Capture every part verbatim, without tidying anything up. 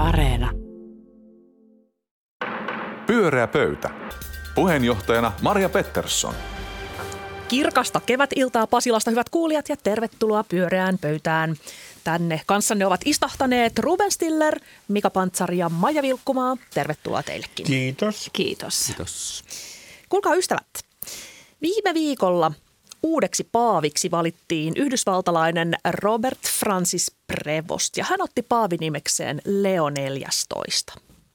Areena. Pyöreä pöytä. Puheenjohtajana Marja Pettersson. Kirkasta kevätiltaa Pasilasta, hyvät kuulijat, ja tervetuloa pyöreään pöytään. Tänne kanssanne ovat istahtaneet Ruben Stiller, Mika Pantsari ja Maija Vilkkumaa. Tervetuloa teillekin. Kiitos. Kiitos. Kiitos. Kuulkaa ystävät, viime viikolla uudeksi paaviksi valittiin yhdysvaltalainen Robert Francis Prevost, ja hän otti paavinimekseen Leo neljästoista.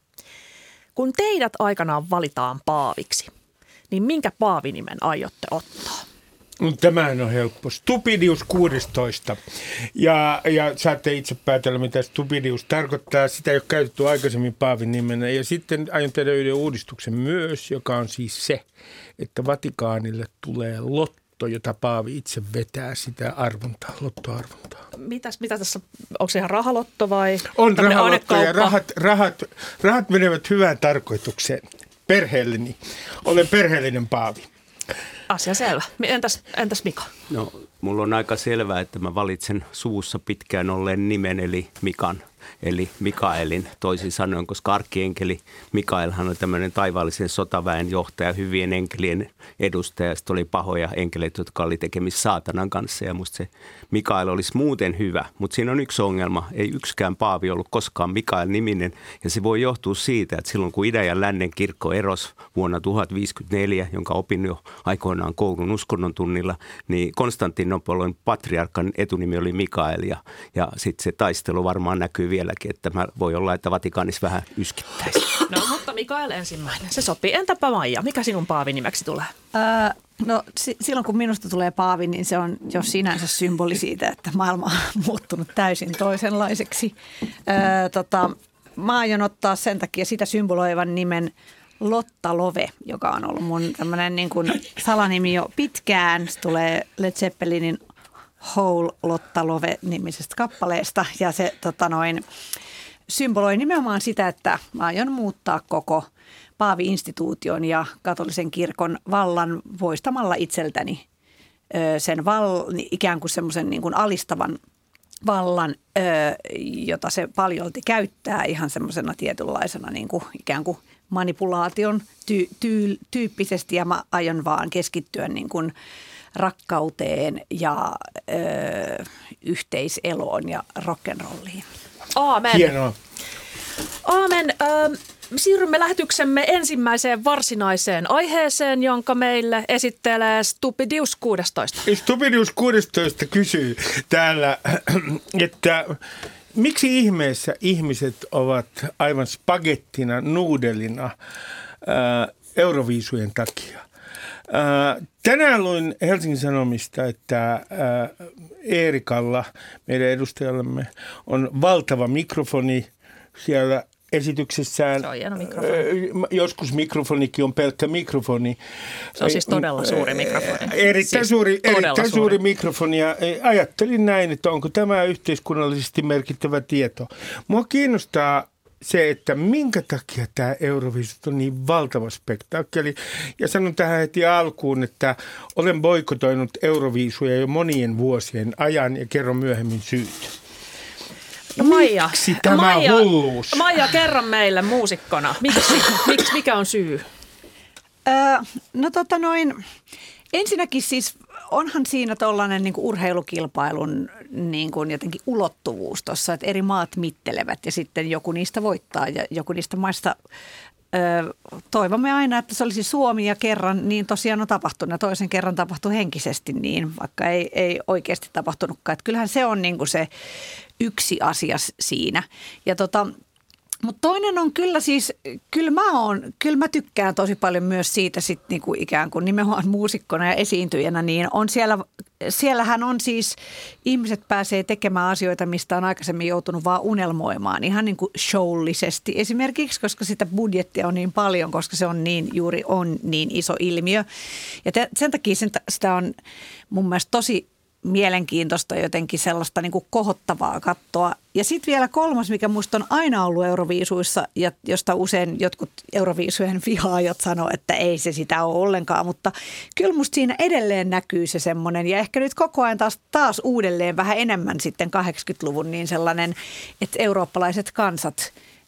Kun teidät aikanaan valitaan paaviksi, niin minkä paavinimen aiotte ottaa? No, tämähän on helppo. Stupidius kuusitoista. Ja, ja saatte itse päätellä, mitä Stupidius tarkoittaa. Sitä ei ole käytetty aikaisemmin paavin nimenä. Ja sitten aion tehdä yhden uudistuksen myös, joka on siis se, että Vatikaanille tulee lotto, jota paavi itse vetää sitä arvontaa, lottoarvontaa. Mitäs, mitä tässä, onko se ihan rahalotto vai? On rahalotto ja rahat, rahat, rahat menevät hyvään tarkoitukseen. Perheelleni. Olen perheellinen paavi. Asia selvä. Entäs, entäs Mika? No, mulla on aika selvää, että mä valitsen suussa pitkään olleen nimen, eli Mikan, eli Mikaelin toisin sanoen, koska arkkienkeli Mikaelhan on tämmöinen taivaallisen sotaväen johtaja, hyvien enkelien edustaja. Sitten oli pahoja enkeleitä, jotka oli tekemissä saatanan kanssa, ja musta se Mikael olisi muuten hyvä. Mutta siinä on yksi ongelma. Ei yksikään paavi ollut koskaan Mikael-niminen, ja se voi johtua siitä, että silloin kun idän ja lännen kirkko erosi vuonna tuhatviisikymmentäneljä, jonka opin jo aikoinaan koulun uskonnon tunnilla, niin Konstantinopolin patriarkan etunimi oli Mikael, ja, ja sitten se taistelu varmaan näkyy vieläkin, että mä voi olla, että Vatikaanissa vähän yskittäisi. No, mutta Mikael ensimmäinen. Se sopii. Entäpä Maija, mikä sinun paavinimeksi tulee? Öö, no si- silloin kun minusta tulee paavi, niin se on jo sinänsä symboli siitä, että maailma on muuttunut täysin toisenlaiseksi. Öö, tota, mä aion ottaa sen takia sitä symboloivan nimen Lotta Love, joka on ollut mun tämmöinen niin kuin salanimi jo pitkään. Se tulee Led Zeppelinin Whole Lotta Love-nimisestä kappaleesta, ja se tota noin, symboloi nimenomaan sitä, että mä aion muuttaa koko paavi-instituution ja katolisen kirkon vallan poistamalla itseltäni ö, sen val, ikään kuin semmoisen niin kuin alistavan vallan, ö, jota se paljolti käyttää ihan semmoisena tietynlaisena niin kuin ikään kuin manipulaation ty, ty, tyyppisesti, ja mä aion vaan keskittyä niin kuin rakkauteen ja ö, yhteiseloon ja rock'n'rolliin. Aamen. Hienoa. Aamen. Ö, siirrymme lähetyksemme ensimmäiseen varsinaiseen aiheeseen, jonka meille esittelee Stupidius kuusitoista. Stupidius kuusitoista kysyy täällä, että miksi ihmeessä ihmiset ovat aivan spagettina, nuudelina ää, Euroviisujen takia? Ää, tänään luin Helsingin Sanomista, että ää, Eerikalla, meidän edustajallamme, on valtava mikrofoni siellä esityksessään. Se on hieno mikrofoni. Joskus mikrofonikin on pelkkä mikrofoni. Se on siis todella suuri mikrofoni. Erittäin, siis suuri, erittäin suuri. suuri mikrofoni. Ja ajattelin näin, että onko tämä yhteiskunnallisesti merkittävä tieto. Mua kiinnostaa se, että minkä takia tämä Euroviisut on niin valtava spektaakkeli. Ja sanon tähän heti alkuun, että olen boikotoinut Euroviisuja jo monien vuosien ajan ja kerron myöhemmin syyt. No Maija, miksi tämä Maija, hulluus? Maija, kerro meille muusikkona. Miksi? Miksi? Mikä on syy? Öö, no tota noin, ensinnäkin siis onhan siinä tollainen niin kuin urheilukilpailun niin kuin jotenkin ulottuvuus tuossa, että eri maat mittelevät ja sitten joku niistä voittaa ja joku niistä maista öö, toivomme aina, että se olisi Suomi ja kerran niin tosiaan on tapahtunut ja toisen kerran tapahtui henkisesti niin, vaikka ei, ei oikeasti tapahtunutkaan. Että kyllähän se on niin kuin se yksi asia siinä. Ja tota, mutta toinen on kyllä siis, kyllä mä, oon, kyllä mä tykkään tosi paljon myös siitä sit niinku ikään kuin nimenomaan muusikkona ja esiintyjänä, niin on siellä, siellähän on siis, ihmiset pääsee tekemään asioita, mistä on aikaisemmin joutunut vaan unelmoimaan ihan niin kuin showllisesti esimerkiksi, koska sitä budjettia on niin paljon, koska se on niin, juuri on niin iso ilmiö. Ja te, sen takia sen, sitä on mun mielestä tosi mielenkiintoista jotenkin sellaista niin kuin kohottavaa kattoa. Ja sitten vielä kolmas, mikä musta on aina ollut Euroviisuissa, ja josta usein jotkut Euroviisujen vihaajat sanoo, että ei se sitä ole ollenkaan, mutta kyllä musta siinä edelleen näkyy se semmoinen, ja ehkä nyt koko ajan taas, taas uudelleen vähän enemmän sitten kahdeksankymmentäluvun niin sellainen, että eurooppalaiset kansat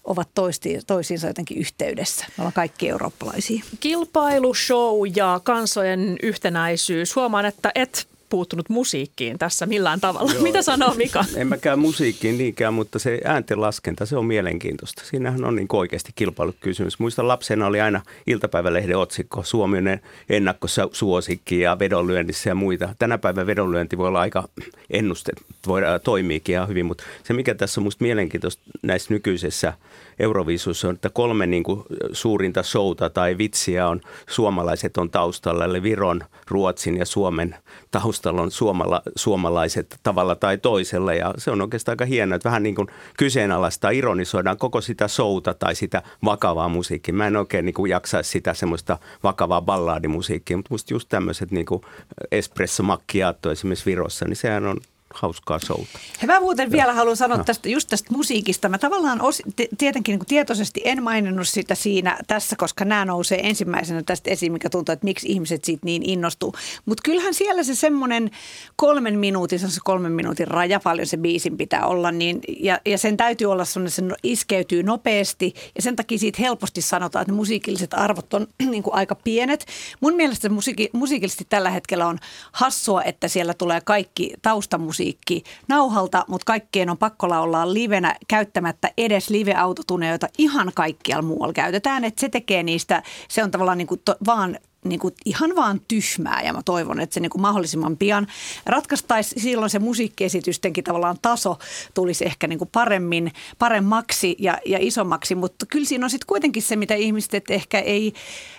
ovat toisti, toisiinsa jotenkin yhteydessä. Me ollaan kaikki eurooppalaisia. Kilpailu, show ja kansojen yhtenäisyys. Huomaan, että et puuttunut musiikkiin tässä millään tavalla. Joo. Mitä sanoo Mika? En mäkään musiikkiin niinkään, mutta se ääntenlaskenta, se on mielenkiintoista. Siinähän on niin oikeasti kilpailukysymys. Muistan lapsena oli aina iltapäivälehden otsikko, Suomi on ennakkosuosikki ja vedonlyönnissä ja muita. Tänä päivän vedonlyönti voi olla aika ennuste, voi toimiikin ihan hyvin, mutta se mikä tässä on musta mielenkiintoista näissä nykyisessä Euroviisussa on, että kolme niin kuin suurinta showta tai vitsiä on suomalaiset on taustalla, eli Viron, Ruotsin ja Suomen taustalla on suomala, suomalaiset tavalla tai toisella. Ja se on oikeastaan aika hienoa, että vähän niin kuin kyseenalaista ironisoidaan koko sitä showta tai sitä vakavaa musiikkia. Mä en oikein niin kuin jaksaisi sitä semmoista vakavaa ballaadimusiikkia, mutta musta just tämmöiset niin kuin espresso macchiato esimerkiksi Virossa, niin sehän on hauskaa showta. Mä muuten vielä haluan sanoa tästä, just tästä musiikista. Mä tavallaan osi, tietenkin niin kuin tietoisesti en maininnut sitä siinä tässä, koska nämä nousee ensimmäisenä tästä esiin, mikä tuntuu, että miksi ihmiset siitä niin innostuu. Mutta kyllähän siellä se semmoinen kolmen minuutin, se on se kolmen minuutin raja, paljon se biisin pitää olla, niin, ja, ja sen täytyy olla semmoinen, se iskeytyy nopeasti, ja sen takia siitä helposti sanotaan, että ne musiikilliset arvot on niin kuin aika pienet. Mun mielestä musiiki, musiikillisesti tällä hetkellä on hassua, että siellä tulee kaikki taustamusiikki nauhalta, mutta kaikkien on pakko laulaa livenä käyttämättä edes live-autotuneja, joita ihan kaikkialla muualla käytetään. Että se tekee niistä, se on tavallaan niin kuin to, vaan niin kuin ihan vaan tyhmää ja mä toivon, että se niin kuin mahdollisimman pian ratkaistaisi. Silloin se musiikkiesitystenkin tavallaan taso tulisi ehkä niin kuin paremmin, paremmaksi ja, ja isommaksi, mutta kyllä siinä on sitten kuitenkin se, mitä ihmiset ehkä ei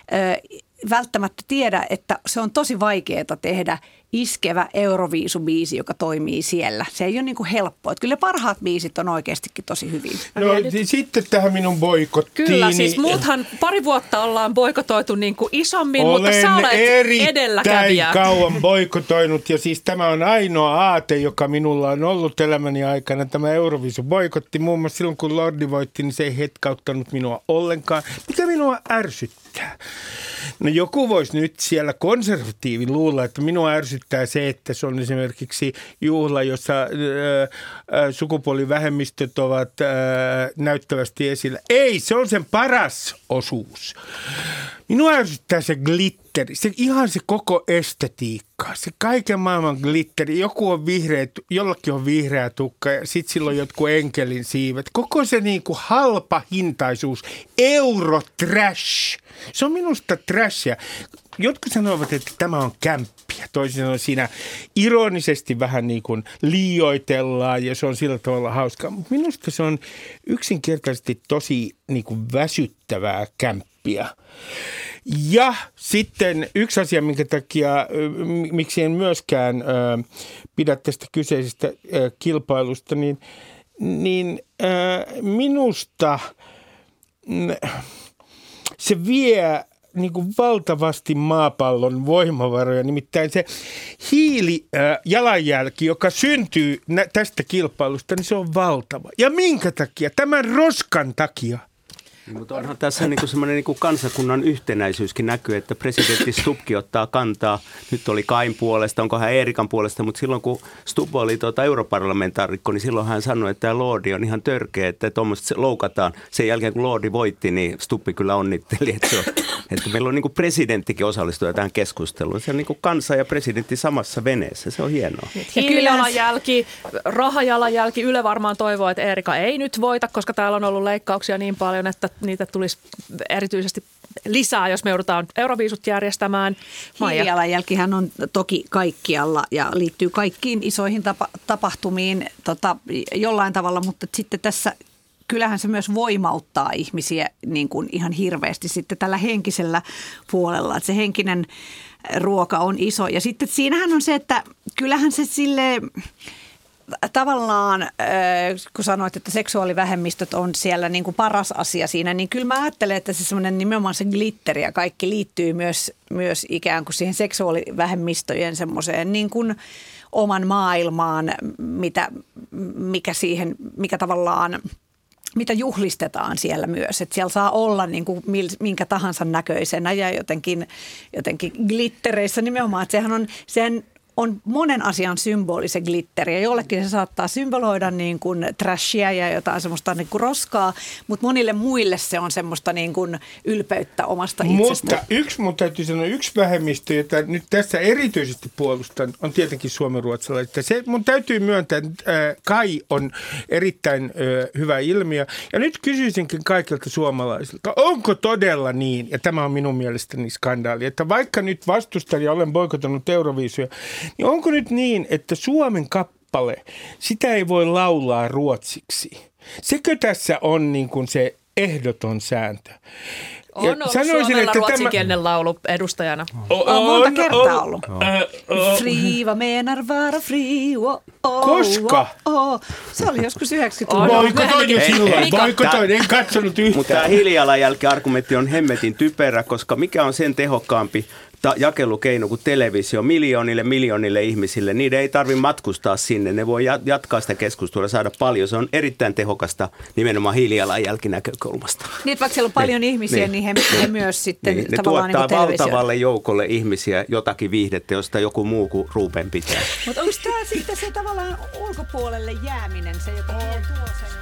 ö, välttämättä tiedä, että se on tosi vaikeaa tehdä iskevä Euroviisubiisi, joka toimii siellä. Se ei ole niin kuin helppoa. Että kyllä parhaat biisit on oikeastikin tosi hyvin. No nyt sitten tähän minun boikottiin. Kyllä, siis muuthan pari vuotta ollaan boikotoitu niin kuin isommin, olen mutta sä olet edelläkävijä. Olen kauan boikotoinut ja siis tämä on ainoa aate, joka minulla on ollut elämäni aikana. Tämä Euroviisu boikotti. Muun muassa silloin, kun Lordi voitti, niin se ei hetkauttanut minua ollenkaan. Mikä minua ärsyttää? No joku voisi nyt siellä konservatiivi luulla, että minua ärsyttää se, että se on esimerkiksi juhla, jossa ää, ää, sukupuolivähemmistöt ovat ää, näyttävästi esillä. Ei, se on sen paras osuus. Minua ärsyttää se glitteri, se ihan se koko estetiikka, se kaiken maailman glitteri. Joku on vihreä, jollakin on vihreä tukka ja sitten sillä on jotkut enkelin siivet. Koko se niinku halpa hintaisuus, eurotrash, se on minusta trashia. Jotkut sanovat, että tämä on kämppiä. Toisin sanoen siinä ironisesti vähän niin kuin liioitellaan ja se on sillä tavalla hauskaa. Mutta minusta se on yksinkertaisesti tosi niin kuin väsyttävää kämppiä. Ja sitten yksi asia, minkä takia, miksi en myöskään äh, pidä tästä kyseisestä äh, kilpailusta, niin, niin äh, minusta äh, se vie niin kuin valtavasti maapallon voimavaroja, nimittäin se hiilijalanjälki, joka syntyy tästä kilpailusta, niin se on valtava. Ja minkä takia? Tämän roskan takia. Mutta onhan tässä niinku semmoinen niinku kansakunnan yhtenäisyyskin näkyy, että presidentti Stubbkin ottaa kantaa. Nyt oli Kain puolesta, onko hän Eerikan puolesta, mutta silloin kun Stubb oli tuota europarlamentaarikko, niin silloin hän sanoi, että tämä Lordi on ihan törkeä, että tuommoista loukataan. Sen jälkeen kun Lordi voitti, niin Stubbi kyllä onnitteli, että, se on, että meillä on niinku presidenttikin osallistua tähän keskusteluun. Se on niinku kansa ja presidentti samassa veneessä, se on hienoa. Hiilijalanjälki, rahajalanjälki, Yle varmaan toivoo, että Eerika ei nyt voita, koska täällä on ollut leikkauksia niin paljon, että niitä tulisi erityisesti lisää, jos me joudutaan Euroviisut järjestämään. Hiilijalanjälkihän on toki kaikkialla ja liittyy kaikkiin isoihin tapa- tapahtumiin tota, jollain tavalla, mutta sitten tässä kyllähän se myös voimauttaa ihmisiä niin kuin ihan hirveästi sitten tällä henkisellä puolella, että se henkinen ruoka on iso. Ja sitten siinähän on se, että kyllähän se sille tavallaan, kun sanoit, että seksuaalivähemmistöt on siellä niin kuin paras asia siinä, niin kyllä mä ajattelen, että se semmoinen nimenomaan se glitteri ja kaikki liittyy myös, myös ikään kuin siihen seksuaalivähemmistöjen semmoiseen niin kuin oman maailmaan, mitä, mikä siihen, mikä tavallaan mitä juhlistetaan siellä myös, että siellä saa olla niin kuin minkä tahansa näköisenä ja jotenkin, jotenkin glittereissä nimenomaan, että sehän on, sehän on monen asian symboli se glitteri. Ja jollekin se saattaa symboloida niin kuin trashia ja jotain semmoista niin kuin roskaa, mutta monille muille se on semmoista niin kuin ylpeyttä omasta itsestä. Mutta yksi, mun täytyy sanoa, yksi vähemmistö, jota nyt tässä erityisesti puolustan, on tietenkin suomenruotsalaiset. Se mun täytyy myöntää, että äh, Kai on erittäin äh, hyvä ilmiö. Ja nyt kysyisinkin kaikilta suomalaisilta, onko todella niin, ja tämä on minun mielestäni skandaali, että vaikka nyt vastustan ja olen boikotannut Euroviisuja, niin onko nyt niin, että Suomen kappale, sitä ei voi laulaa ruotsiksi? Sekö tässä on niin kuin se ehdoton sääntö? On ollut sanoisin, Suomella ruotsinkielinen tämä laulu edustajana. On, on monta kertaa ollut. Fri, vad menar vara fri? Oh, oh, Koska? Oh, oh. Se oli joskus yhdeksänkymmentäluvulla. Boikotoin jo silloin. Boikotoin, en katsonut yhtään. Mutta tämä hiilijalanjälki-argumentti on hemmetin typerä, koska mikä on sen tehokkaampi ta- jakelukeino kuin televisio miljoonille, miljoonille ihmisille. Niiden ei tarvitse matkustaa sinne. Ne voi jatkaa sitä keskustelua ja saada paljon. Se on erittäin tehokasta nimenomaan hiilijalanjälkinäkökulmasta. Niin, vaikka siellä on paljon niin, ihmisiä, niin, niin he, he myös sitten niin, tavallaan ne tuottaa niin televisio. valtavalle joukolle ihmisiä jotakin viihdettä, josta joku muu kuin Ruben pitää. Mutta onko tämä sitten se tavallaan ulkopuolelle jääminen, se joka tuo sen...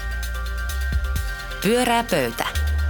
Pyörää pöytä.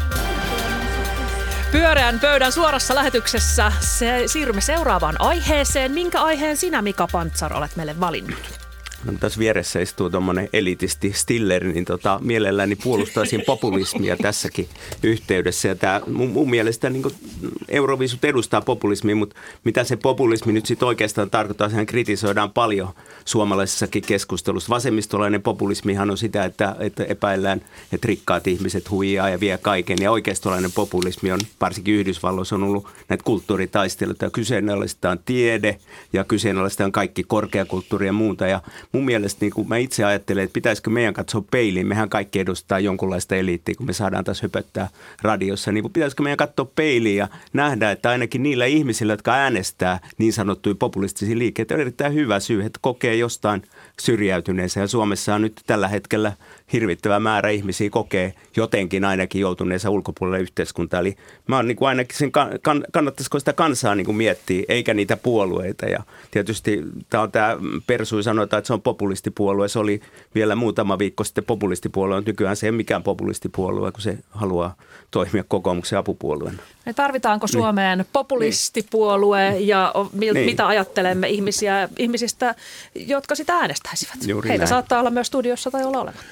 Pyöreän pöydän suorassa lähetyksessä se, siirrymme seuraavaan aiheeseen. Minkä aiheen sinä, Mika Pantsar, olet meille valinnut? No, tässä vieressä istuu tuommoinen elitisti Stiller, niin tota, mielelläni puolustaisin populismia tässäkin yhteydessä. Ja tämä, mun, mun mielestä niin kuin Euroviisut edustaa populismia, mutta mitä se populismi nyt sitten oikeastaan tarkoittaa, sehän kritisoidaan paljon suomalaisessakin keskustelussa. Vasemmistolainen populismihan on sitä, että, että epäillään, että rikkaat ihmiset huijaa ja vie kaiken. Ja oikeistolainen populismi on, varsinkin Yhdysvalloissa on ollut näitä kulttuuritaisteluita. Kyseenalaistetaan tiede ja kyseenalaistetaan kaikki korkeakulttuuri ja muuta. Ja mun mielestä niin kun mä itse ajattelen, että pitäisikö meidän katsoa peiliin, mehän kaikki edustaa jonkunlaista eliittiä, kun me saadaan taas höpöttää radiossa, niin pitäisikö meidän katsoa peiliin ja nähdä, että ainakin niillä ihmisillä, jotka äänestää niin sanottuja populistisia liikkeitä, on erittäin hyvä syy, että kokee jostain syrjäytyneensä. Ja Suomessa on nyt tällä hetkellä hirvittävä määrä ihmisiä kokee jotenkin ainakin joutuneensa ulkopuolelle yhteiskuntaa. Eli mä oon niin kuin ainakin sen, kann, kannattaisiko sitä kansaa niin kuin miettiä, eikä niitä puolueita. Ja tietysti tämä on tämä Persui sanotaan, että se on populistipuolue. Se oli vielä muutama viikko sitten populistipuolue. Nykyään se ei ole mikään populistipuolue, kun se haluaa toimia kokoomuksen apupuolueena. Me tarvitaanko Suomeen niin. populistipuolue ja mil, niin. mitä ajattelemme ihmisiä, ihmisistä, jotka sitä äänestäisivät? Juuri Heitä näin. Saattaa olla myös studiossa tai olla olematta.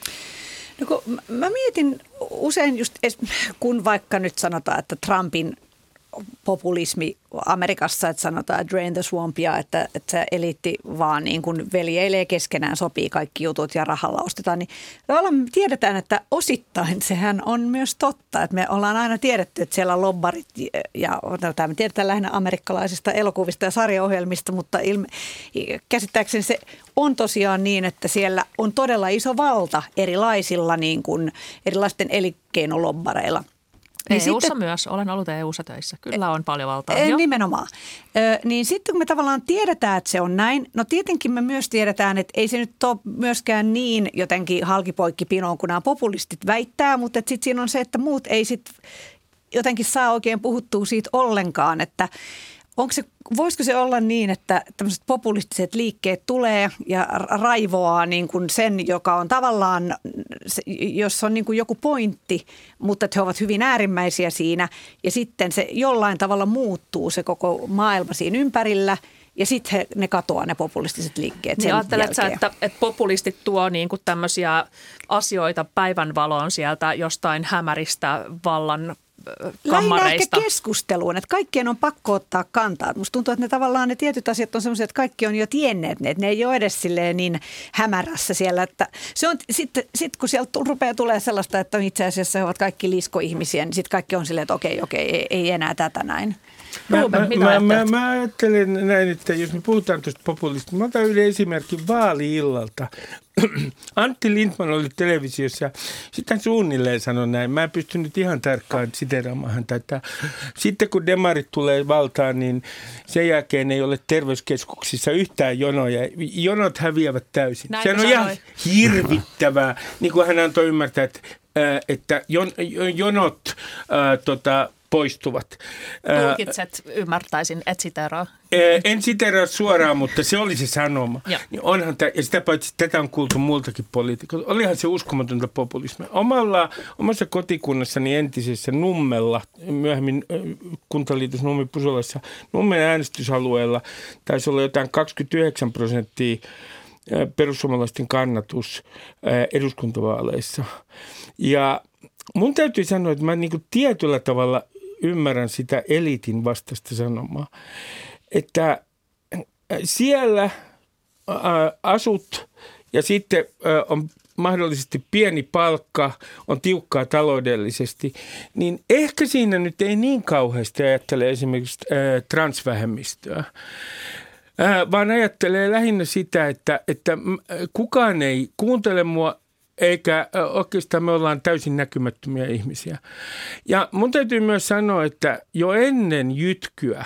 No kun mä mietin usein just, kun vaikka nyt sanotaan, että Trumpin populismi Amerikassa, että sanotaan drain the swampia, että, että se eliitti vaan niin kuin veljeilee keskenään, sopii kaikki jutut ja rahalla ostetaan, niin tavallaan me tiedetään, että osittain sehän on myös totta, että me ollaan aina tiedetty, että siellä on lobbarit ja no, me tiedetään lähinnä amerikkalaisista elokuvista ja sarjaohjelmista, mutta ilme, käsittääkseni se on tosiaan niin, että siellä on todella iso valta erilaisilla niin kuin, erilaisten elinkeinolobbareilla. Niin E U:ssa sitten, myös. Olen ollut E U:ssa töissä. Kyllä on paljon valtaa. E, nimenomaan. Ö, niin sitten kun me tavallaan tiedetään, että se on näin, no tietenkin me myös tiedetään, että ei se nyt ole myöskään niin jotenkin halkipoikki pinoon, kun nämä populistit väittää, mutta sitten siinä on se, että muut ei sitten jotenkin saa oikein puhuttua siitä ollenkaan, että onko se, voisiko se olla niin, että tämmöiset populistiset liikkeet tulee ja raivoaa niin kuin sen, joka on tavallaan, jos on niin kuin joku pointti, mutta että he ovat hyvin äärimmäisiä siinä ja sitten se jollain tavalla muuttuu se koko maailma siinä ympärillä ja sitten ne katoaa ne populistiset liikkeet sen niin ajattelet sä, jälkeen. että, että populistit tuo niin kuin tämmöisiä asioita päivänvaloon sieltä jostain hämäristä vallan kammareista. Lähinnä ehkä keskusteluun, että kaikkien on pakko ottaa kantaa. Musta tuntuu, että ne tavallaan ne tietyt asiat on semmoisia, että kaikki on jo tienneet ne, että ne ei ole edes silleen niin hämärässä siellä. Että se on sitten, sit kun sieltä rupeaa tulee sellaista, että itse asiassa he ovat kaikki liskoihmisiä, niin sitten kaikki on silleen, että okei, okei, ei, ei enää tätä näin. Mä, Ruben, mä, mitä mä, ajattelet? mä, mä ajattelen näin, että jos me puhutaan tuosta populista, mä otan yhden esimerkin vaali-illalta. Antti Lindman oli televisiossa ja sitten hän suunnilleen sanoi näin. Mä en pystynyt ihan tarkkaan siteraamaan häntä, että sitten kun demarit tulee valtaan, niin sen jälkeen ei ole terveyskeskuksissa yhtään jonoja. Jonot häviävät täysin. Näin Se on sanoi. ihan hirvittävää, niin kuin hän antoi ymmärtää, että että jon, jonot ää, tota, poistuvat. Tulkitset, ymmärtäisin, et siteraa. En siteraa suoraan, mutta se oli se sanoma. Niin onhan tämä, ja sitä paitsi tätä on kuultu muultakin poliitikoilta. Olihan se uskomatonta populismia. Omalla, omassa kotikunnassani entisessä Nummella, myöhemmin kuntaliitos Nummi-Pusolassa, Nummen äänestysalueella taisi olla jotain kaksikymmentäyhdeksän prosenttia perussuomalaisten kannatus eduskuntavaaleissa. Ja mun täytyy sanoa, että mä niin kuin tietyllä tavalla ymmärrän sitä eliitin vastaista sanomaa, että siellä asut ja sitten on mahdollisesti pieni palkka, on tiukkaa taloudellisesti, niin ehkä siinä nyt ei niin kauheasti ajattele esimerkiksi transvähemmistöä, vaan ajattelee lähinnä sitä, että, että kukaan ei kuuntele mua, eikä oikeastaan me ollaan täysin näkymättömiä ihmisiä. Ja mun täytyy myös sanoa, että jo ennen jytkyä,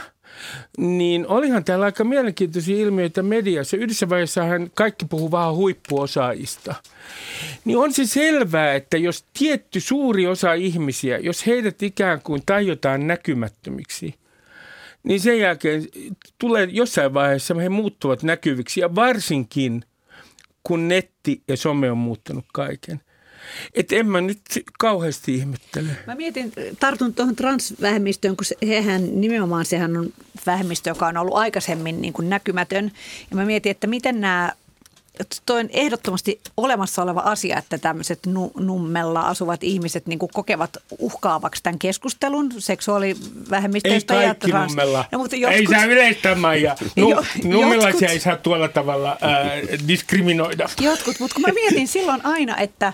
niin olihan täällä aika mielenkiintoisia ilmiöitä mediassa. Yhdessä vaiheessahan kaikki puhuu vähän huippuosaajista. Niin on se selvää, että jos tietty suuri osa ihmisiä, jos heidät ikään kuin tajutaan näkymättömiksi, niin sen jälkeen tulee jossain vaiheessa he muuttuvat näkyviksi ja varsinkin kun netti ja some on muuttanut kaiken. Että en mä nyt kauheasti ihmettele. Mä mietin, tartun tuohon transvähemmistöön, kun hehän nimenomaan sehän on vähemmistö, joka on ollut aikaisemmin niin kuin näkymätön. Ja mä mietin, että miten nämä, toi on ehdottomasti olemassa oleva asia, että tämmöiset nummella asuvat ihmiset niin kuin kokevat uhkaavaksi tämän keskustelun seksuaalivähemmistöistä. Ei kaikki trans... nummella. No, mutta jotkut... Ei saa yleistää, Maija. Nu, nummelaisia jotkut... ei saa tuolla tavalla äh, diskriminoida. Jotkut, mutta kun mä mietin silloin aina, että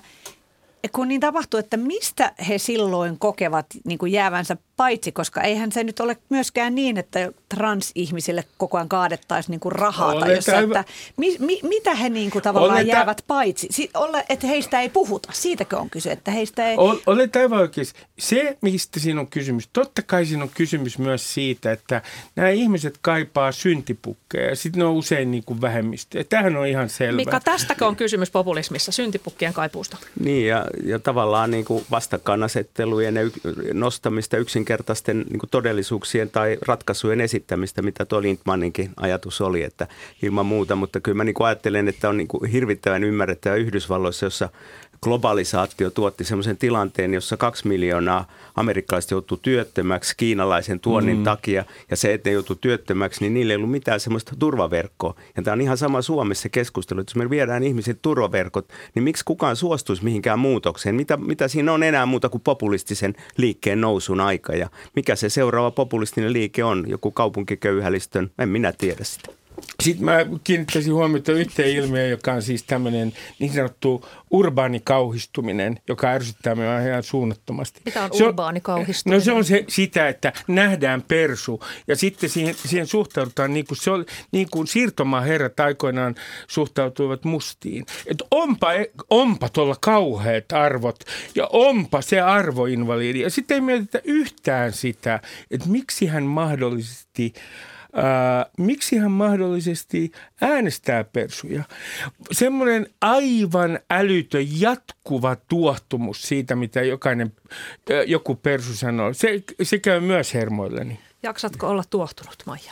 kun niin tapahtuu, että mistä he silloin kokevat niin kuin jäävänsä paitsi, koska eihän se nyt ole myöskään niin, että transihmisille koko ajan kaadettaisiin niin kuin rahaa. Jossa, että mi, mi, mitä he niin kuin tavallaan Oleta... jäävät paitsi? Si, ole, että heistä ei puhuta. Siitäkö on kyse, että heistä ei... Olet aivan oikein. Se, mistä siinä on kysymys, totta kai siinä on kysymys myös siitä, että nämä ihmiset kaipaa syntipukkeja ja sitten ne on usein niin kuin vähemmistöjä. Tämähän on ihan selvä. Mika, tästäkö on kysymys populismissa, syntipukkien kaipuusta? Niin, ja, ja tavallaan niin kuin vastakkainasettelujen ja nostamista yksinkertaisten niin kuin todellisuuksien tai ratkaisujen esittämistä, mitä tuo Lindmaninkin ajatus oli, että ilman muuta. Mutta kyllä mä niin kuin ajattelen, että on niin kuin hirvittävän ymmärrettävä Yhdysvalloissa, jossa globalisaatio tuotti sellaisen tilanteen, jossa kaksi miljoonaa amerikkalaista joutuu työttömäksi kiinalaisen tuonnin mm. takia. Ja se, että ne joutuu työttömäksi, niin niillä ei ollut mitään sellaista turvaverkkoa. Ja tämä on ihan sama Suomessa keskustelu, että jos me viedään ihmiset turvaverkot, niin miksi kukaan suostuisi mihinkään muutokseen? Mitä, mitä siinä on enää muuta kuin populistisen liikkeen nousun aika? Ja mikä se seuraava populistinen liike on? Joku kaupunkiköyhälistön? En minä tiedä sitä. Sitten mä kiinnittäisin huomiota yhteen ilmiöön, joka on siis tämmöinen niin sanottu urbaani kauhistuminen, joka ärsyttää minua ihan suunnattomasti. Mitä on se urbaani kauhistuminen? No se on se, sitä, että nähdään persu ja sitten siihen, siihen suhtaudutaan niin kuin, se oli, niin kuin siirtomaaherrat aikoinaan suhtautuivat mustiin. Että onpa, onpa tuolla kauheat arvot ja onpa se arvoinvalidi. Ja sitten ei mietitä yhtään sitä, että miksi hän mahdollisesti... Uh, miksi hän mahdollisesti äänestää persuja? Semmoinen aivan älytön jatkuva tuohtumus siitä, mitä jokainen, uh, joku persu sanoo. Se, se käy myös hermoilleni. Jaksatko olla tuohtunut, Maija?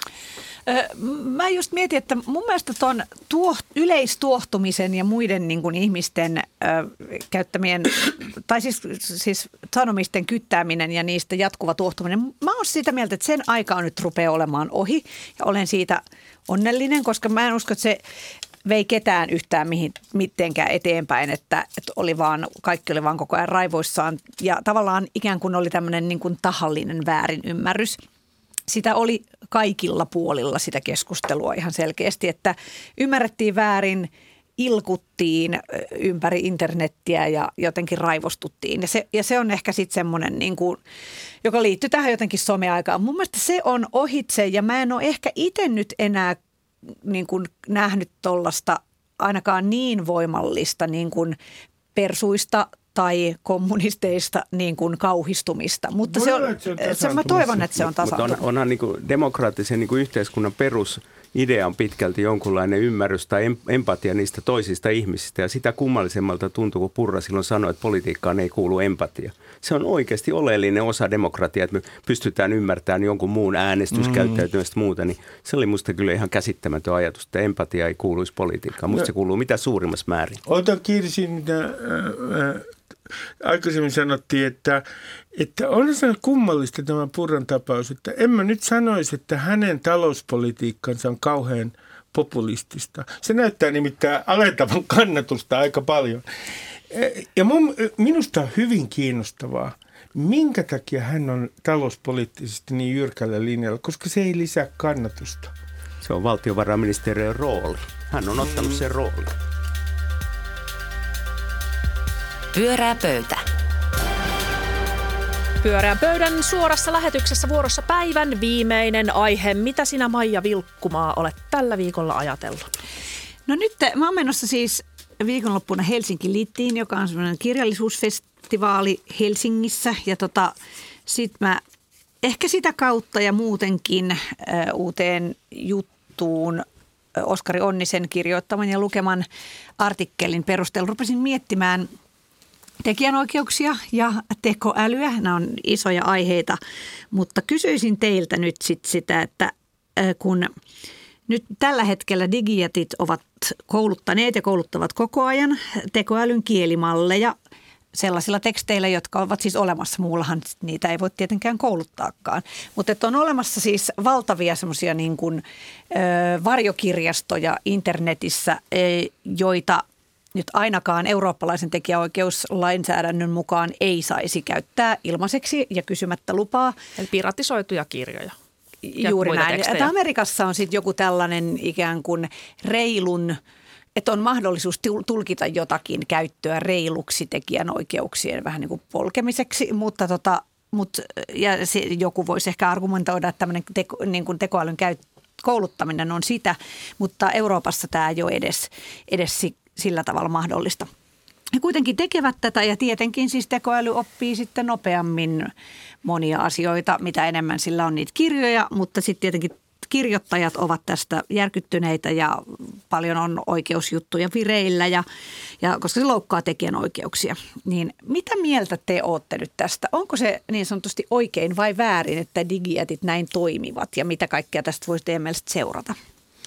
Mä just mietin, että mun mielestä tuon tuo, yleistuohtumisen ja muiden niin kuin ihmisten ö, käyttämien, tai siis, siis sanomisten kyttääminen ja niistä jatkuva tuohtuminen, mä oon sitä mieltä, että sen aika on nyt rupeaa olemaan ohi ja olen siitä onnellinen, koska mä en usko, että se vei ketään yhtään mihin, mitenkään eteenpäin, että, että oli vaan, kaikki oli vaan koko ajan raivoissaan ja tavallaan ikään kuin oli tämmöinen niin kuin tahallinen väärinymmärrys. Sitä oli kaikilla puolilla sitä keskustelua ihan selkeästi, että ymmärrettiin väärin, ilkuttiin ympäri internettiä ja jotenkin raivostuttiin. Ja se, ja se on ehkä sitten semmoinen, niin kuin, joka liittyy tähän jotenkin someaikaan. Mun mielestä se on ohitse ja mä en ole ehkä itse nyt enää niin kuin nähnyt tollasta ainakaan niin voimallista niin kuin persuista tai kommunisteista niin kuin kauhistumista, mutta se on, se on, mä toivon, että se on tasaantunut. Mutta on, onhan niin kuin demokraattisen niin kuin yhteiskunnan perus idea on pitkälti jonkunlainen ymmärrys tai empatia niistä toisista ihmisistä. Ja sitä kummallisemmalta tuntuu, kun Purra silloin sanoi, että politiikkaan ei kuulu empatia. Se on oikeasti oleellinen osa demokratiaa, että me pystytään ymmärtämään jonkun muun äänestyskäyttäytymistä muuta. Niin se oli musta kyllä ihan käsittämätön ajatus, että empatia ei kuuluisi politiikkaan. Musta no, se kuuluu mitä suurimmassa määrin. Otan kiinni siitä, mitä äh, äh, aikaisemmin sanottiin, että, että on se kummallista tämä Purran tapaus, että en mä nyt sanoisi, että hänen talouspolitiikkansa on kauhean populistista. Se näyttää nimittäin alentavan kannatusta aika paljon. Ja mun, minusta on hyvin kiinnostavaa, minkä takia hän on talouspoliittisesti niin jyrkällä linjalla, koska se ei lisää kannatusta. Se on valtiovarainministeriön rooli. Hän on ottanut sen roolin. Pyörää pöytä. Pyöreän pöydän suorassa lähetyksessä vuorossa päivän viimeinen aihe. Mitä sinä, Maija Vilkkumaa, olet tällä viikolla ajatellut? No nyt mä oon menossa siis viikonloppuna Helsinki Littiin, joka on semmoinen kirjallisuusfestivaali Helsingissä. Ja tota, sit mä ehkä sitä kautta ja muutenkin ä, uuteen juttuun Oskari Onnisen kirjoittaman ja lukeman artikkelin perusteella rupesin miettimään tekijänoikeuksia ja tekoälyä. Nämä on isoja aiheita, mutta kysyisin teiltä nyt sit sitä, että kun nyt tällä hetkellä digijätit ovat kouluttaneet ja kouluttavat koko ajan tekoälyn kielimalleja sellaisilla teksteillä, jotka ovat siis olemassa. Muullahan niitä ei voi tietenkään kouluttaakaan. Mutta että on olemassa siis valtavia semmoisia niin kuin ö, varjokirjastoja internetissä, e, joita nyt ainakaan eurooppalaisen tekijäoikeuslainsäädännön mukaan ei saisi käyttää ilmaiseksi ja kysymättä lupaa. Eli piratisoituja kirjoja. Juuri näin. Että Amerikassa on sitten joku tällainen ikään kuin reilun, että on mahdollisuus tulkita jotakin käyttöä reiluksi tekijänoikeuksien vähän niin kuin polkemiseksi, mutta tota, mut, ja se, joku voisi ehkä argumentoida, että tämmöinen teko, niin kuin tekoälyn käyt, kouluttaminen on sitä, mutta Euroopassa tämä ei ole edes, edes sillä tavalla mahdollista. He kuitenkin tekevät tätä ja tietenkin siis tekoäly oppii sitten nopeammin monia asioita, mitä enemmän sillä on niitä kirjoja, mutta sitten tietenkin kirjoittajat ovat tästä järkyttyneitä ja paljon on oikeusjuttuja vireillä, ja, ja koska se loukkaa tekijänoikeuksia. Niin mitä mieltä te olette nyt tästä? Onko se niin sanotusti oikein vai väärin, että digijätit näin toimivat ja mitä kaikkea tästä voisi teidän mielestä seurata?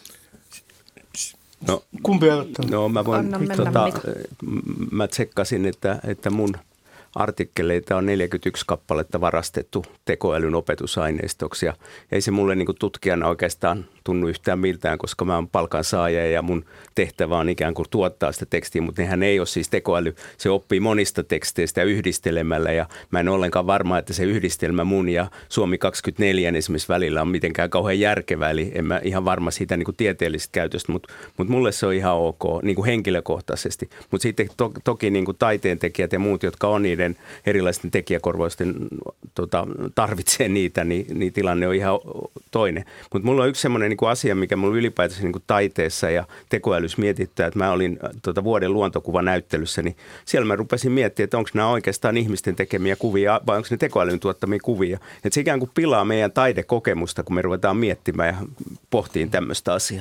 No, kumpi aloittaa? No mä voin, tota, mä tsekkasin, että, että mun artikkeleita on neljäkymmentäyksi kappaletta varastettu tekoälyn opetusaineistoksi ja ei se mulle niin kuin tutkijana oikeastaan tunnu yhtään miltään, koska mä oon palkansaaja ja mun tehtävä on ikään kuin tuottaa sitä tekstiä, mutta nehän ei ole siis tekoäly. Se oppii monista teksteistä yhdistelemällä ja mä en ollenkaan varma, että se yhdistelmä mun ja Suomi kaksikymmentäneljä esimerkiksi välillä on mitenkään kauhean järkevä, eli en mä ihan varma siitä niin kuin tieteellisestä käytöstä, mutta, mutta mulle se on ihan ok niin kuin henkilökohtaisesti. Mutta sitten to, toki niin kuin taiteentekijät ja muut, jotka on niiden erilaisten tekijäkorvausten tota, tarvitsee niitä, niin, niin tilanne on ihan toinen. Mutta mulla on yksi semmoinen niin kuin asia, mikä mulla ylipäätänsä niin kuin taiteessa ja tekoälyssä mietittää, että mä olin tota, vuoden luontokuvanäyttelyssä, niin siellä mä rupesin miettimään, että onko nämä oikeastaan ihmisten tekemiä kuvia vai onko ne tekoälyn tuottamia kuvia. Että se ikään kuin pilaa meidän taidekokemusta, kun me ruvetaan miettimään ja pohtiin tämmöistä asiaa.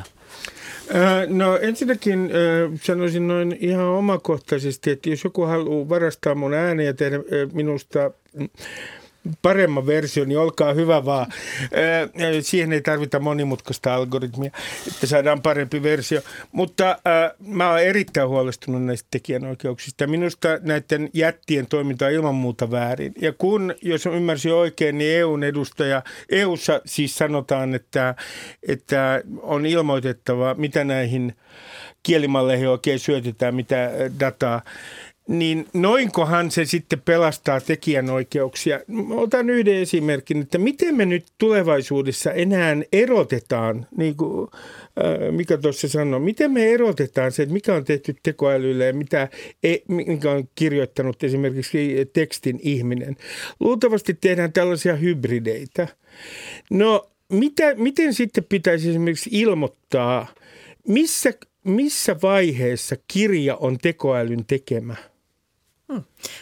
No ensinnäkin sanoisin noin ihan omakohtaisesti, että jos joku haluaa varastaa mun äänen ja tehdä minusta paremman version, niin olkaa hyvä vaan. Siihen ei tarvita monimutkaista algoritmia, että saadaan parempi versio. Mutta äh, mä oon erittäin huolestunut näistä tekijänoikeuksista. Minusta näiden jättien toiminta on ilman muuta väärin. Ja kun, jos ymmärsin oikein, niin E U:n edustaja, E U:ssa siis sanotaan, että, että on ilmoitettava, mitä näihin kielimalleihin oikein syötetään, mitä dataa. Niin noinkohan se sitten pelastaa tekijänoikeuksia? Otan yhden esimerkin, että miten me nyt tulevaisuudessa enää erotetaan, niin kuin Mika tuossa sanoi, miten me erotetaan se, että mikä on tehty tekoälyllä ja mitä, mikä on kirjoittanut esimerkiksi tekstin ihminen. Luultavasti tehdään tällaisia hybrideitä. No mitä, miten sitten pitäisi esimerkiksi ilmoittaa, missä, missä vaiheessa kirja on tekoälyn tekemä? Hmm.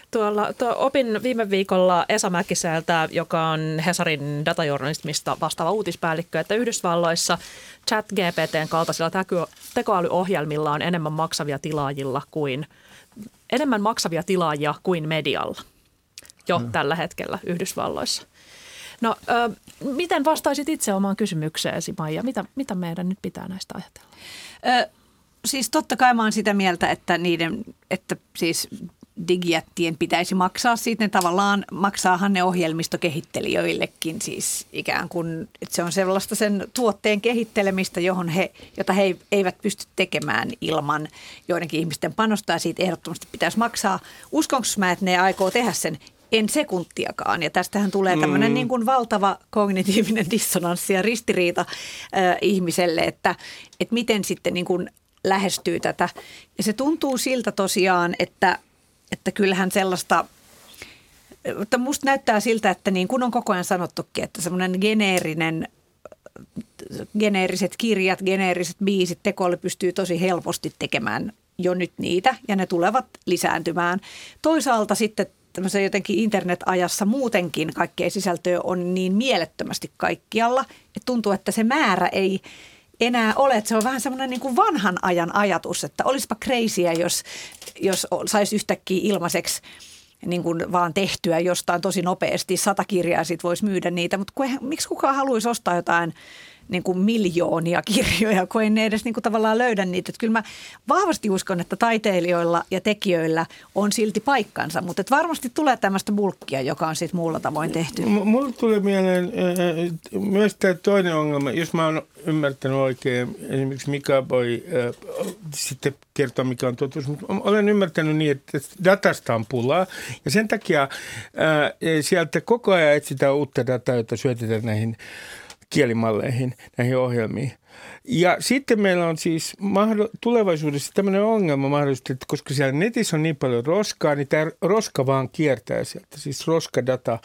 Tuolla, tuo opin viime viikolla Esa Mäkiseltä, joka on Hesarin datajournalismista vastaava uutispäällikkö, että Yhdysvalloissa ChatGPTn kaltaisilla tekoälyohjelmilla on enemmän maksavia tilaajilla kuin, enemmän maksavia tilaajia kuin medialla jo hmm. tällä hetkellä Yhdysvalloissa. No, ö, miten vastaisit itse omaan kysymykseesi, Maija? Mitä, mitä meidän nyt pitää näistä ajatella? Ö, siis totta kai mä oon sitä mieltä, että niiden, että siis digijättien pitäisi maksaa siitä. Ne tavallaan maksaahan ne ohjelmistokehittelijöillekin siis ikään kuin, että se on sellaista sen tuotteen kehittelemistä, johon he, jota he eivät pysty tekemään ilman joidenkin ihmisten panosta ja siitä ehdottomasti pitäisi maksaa. Uskonko mä, että ne aikoo tehdä sen? En sekuntiakaan. Ja tästähän tulee tämmöinen mm. niin kuin valtava kognitiivinen dissonanssi ja ristiriita äh, ihmiselle, että, että miten sitten niin kuin lähestyy tätä. Ja se tuntuu siltä tosiaan, että, että kyllähän sellaista, että musta näyttää siltä, että niin kuin on koko ajan sanottukin, että semmoinen geneerinen, geneeriset kirjat, geneeriset biisit, tekoäly pystyy tosi helposti tekemään jo nyt niitä ja ne tulevat lisääntymään. Toisaalta sitten tämmöisen jotenkin internet-ajassa muutenkin kaikkea sisältöä on niin mielettömästi kaikkialla, että tuntuu, että se määrä ei enää ole. Että se on vähän semmoinen niin kuin vanhan ajan ajatus, että olisipa crazyä, jos, jos saisi yhtäkkiä ilmaiseksi niin kuin vaan tehtyä jostain tosi nopeasti. Sata kirjaa sit voisi myydä niitä, mutta kun, miksi kukaan haluaisi ostaa jotain niin kuin miljoonia kirjoja, kun ei ne edes niin kuin tavallaan löydä niitä. Että kyllä mä vahvasti uskon, että taiteilijoilla ja tekijöillä on silti paikkansa, mutta että varmasti tulee tämmöistä bulkkia, joka on sitten muulla tavoin tehty. M- mulle tulee mieleen äh, myös tämä toinen ongelma, jos mä oon ymmärtänyt oikein, esimerkiksi Mika voi äh, sitten kertoa, mikä on totuus, mutta olen ymmärtänyt niin, että datasta on pulaa ja sen takia äh, sieltä koko ajan etsitään uutta dataa, jota syötetään näihin kielimalleihin, näihin ohjelmiin. Ja sitten meillä on siis mahdoll- tulevaisuudessa tämmöinen ongelma mahdollisesti, että koska siellä netissä on niin paljon roskaa, niin tämä roska vaan kiertää sieltä, siis roskadata.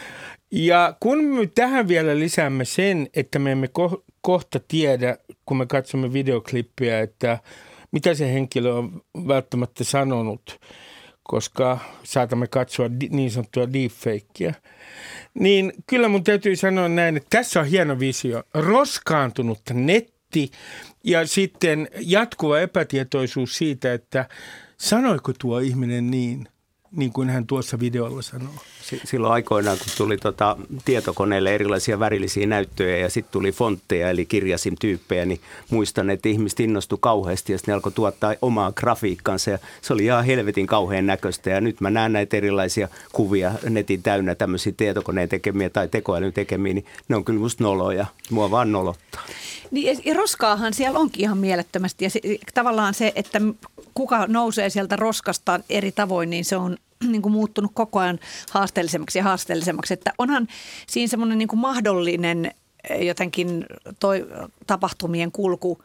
Ja kun me tähän vielä lisäämme sen, että me emme ko- kohta tiedä, kun me katsomme videoklippiä, että mitä se henkilö on välttämättä sanonut, koska saatamme katsoa di- niin sanottua deepfakeä, niin kyllä mun täytyy sanoa näin, että tässä on hieno visio. Roskaantunutta netti ja sitten jatkuva epätietoisuus siitä, että sanoiko tuo ihminen niin, niin kuin hän tuossa videolla sanoo. Silloin aikoinaan, kun tuli tota tietokoneelle erilaisia värillisiä näyttöjä ja sitten tuli fontteja eli kirjasin tyyppejä, niin muistan, että ihmiset innostui kauheasti ja sitten ne alkoi tuottaa omaa grafiikkansa ja se oli ihan helvetin kauhean näköistä ja nyt mä näen näitä erilaisia kuvia netin täynnä tämmöisiä tietokoneen tekemiä tai tekoälyn tekemiä, niin ne on kyllä musta noloja. Mua vaan nolottaa. Niin ja roskaahan siellä onkin ihan mielettömästi ja se, tavallaan se, että kuka nousee sieltä roskasta eri tavoin, niin se on niin kuin muuttunut koko ajan haasteellisemmaksi ja haasteellisemmaksi. Että onhan siinä semmoinen niin kuin mahdollinen jotenkin toi tapahtumien kulku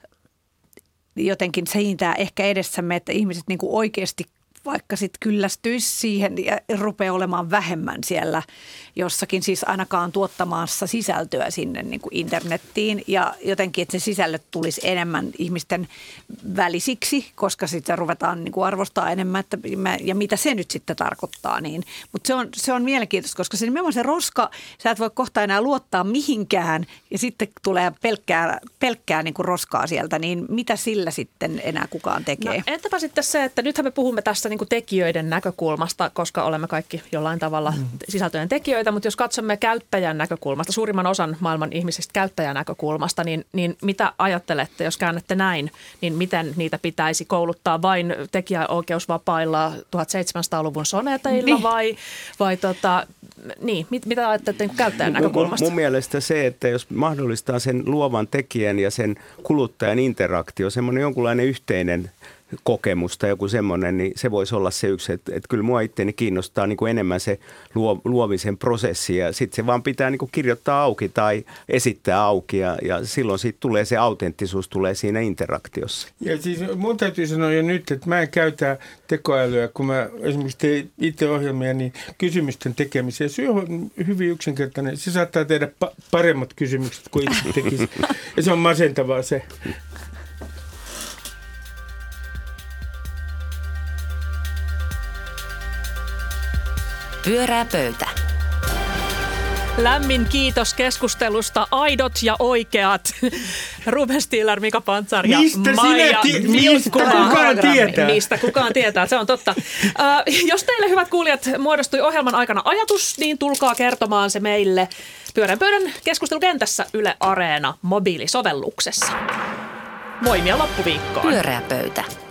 jotenkin siintää ehkä edessämme, että ihmiset niin kuin oikeasti vaikka sitten kyllästyisi siihen ja rupeaa olemaan vähemmän siellä jossakin siis ainakaan tuottamassa sisältöä sinne niin kuin internettiin ja jotenkin, että se sisällöt tulisi enemmän ihmisten välisiksi, koska sitten ruvetaan niin kuin arvostaa enemmän että, ja mitä se nyt sitten tarkoittaa. Niin. Mutta se on, se on mielenkiintoista, koska se nimenomaan se roska, sä et voi kohta enää luottaa mihinkään ja sitten tulee pelkkää, pelkkää niin kuin roskaa sieltä, niin mitä sillä sitten enää kukaan tekee? No, entäpä sitten se, että nythän me puhumme tässä niin kuin tekijöiden näkökulmasta, koska olemme kaikki jollain tavalla sisältöjen tekijöitä, mutta jos katsomme käyttäjän näkökulmasta, suurimman osan maailman ihmisistä käyttäjän näkökulmasta, niin, niin mitä ajattelette, jos käännätte näin, niin miten niitä pitäisi kouluttaa vain tekijäoikeusvapailla tuhatseitsemänsataaluvun soneteilla niin. vai, vai tota, niin, mit, mitä ajattelette käyttäjän näkökulmasta? Mun, mun mielestä se, että jos mahdollistaa sen luovan tekijän ja sen kuluttajan interaktio, semmoinen jonkunlainen yhteinen kokemus tai joku semmoinen, niin se voisi olla se yksi, että, että kyllä mua itseäni kiinnostaa niin kuin enemmän se luo, luomisen prosessi ja sitten se vaan pitää niin kuin kirjoittaa auki tai esittää auki ja, ja silloin siitä tulee se autenttisuus tulee siinä interaktiossa. Ja siis mun täytyy sanoa jo nyt, että mä en käytä tekoälyä, kun mä esimerkiksi tein itse ohjelmia, niin kysymysten tekemiseen. Se on hyvin yksinkertainen. Se saattaa tehdä pa- paremmat kysymykset kuin itse tekisi. Ja se on masentavaa se. Pyöreä pöytä. Lämmin kiitos keskustelusta. Aidot ja oikeat. Ruben Stiller, Mika Pantsar ja Mistä Maija sinä ti- mistä kukaan tietää? Mistä kukaan tietää, se on totta. Uh, jos teille, hyvät kuulijat, muodostui ohjelman aikana ajatus, niin tulkaa kertomaan se meille Pyörän pöydän keskustelukentässä Yle Areena mobiilisovelluksessa. Voimia loppuviikkoon. Pyöreä pöytä.